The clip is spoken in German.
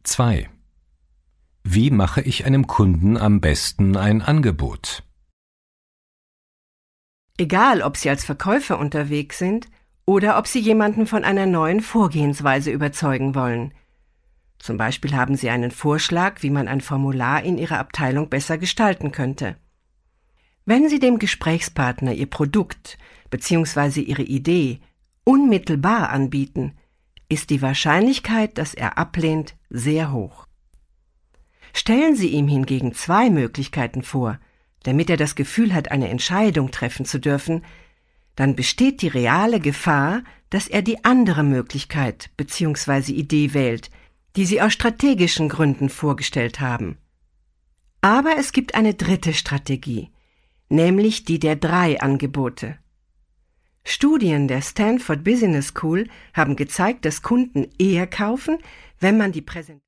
2. Wie mache ich einem Kunden am besten ein Angebot? Egal, ob Sie als Verkäufer unterwegs sind oder ob Sie jemanden von einer neuen Vorgehensweise überzeugen wollen. Zum Beispiel haben Sie einen Vorschlag, wie man ein Formular in Ihrer Abteilung besser gestalten könnte. Wenn Sie dem Gesprächspartner Ihr Produkt bzw. Ihre Idee unmittelbar anbieten, ist die Wahrscheinlichkeit, dass er ablehnt, sehr hoch. Stellen Sie ihm hingegen 2 Möglichkeiten vor, damit er das Gefühl hat, eine Entscheidung treffen zu dürfen, dann besteht die reale Gefahr, dass er die andere Möglichkeit bzw. Idee wählt, die Sie aus strategischen Gründen vorgestellt haben. Aber es gibt eine dritte Strategie, nämlich die der 3 Angebote. Studien der Stanford Business School haben gezeigt, dass Kunden eher kaufen, wenn man die Präsentation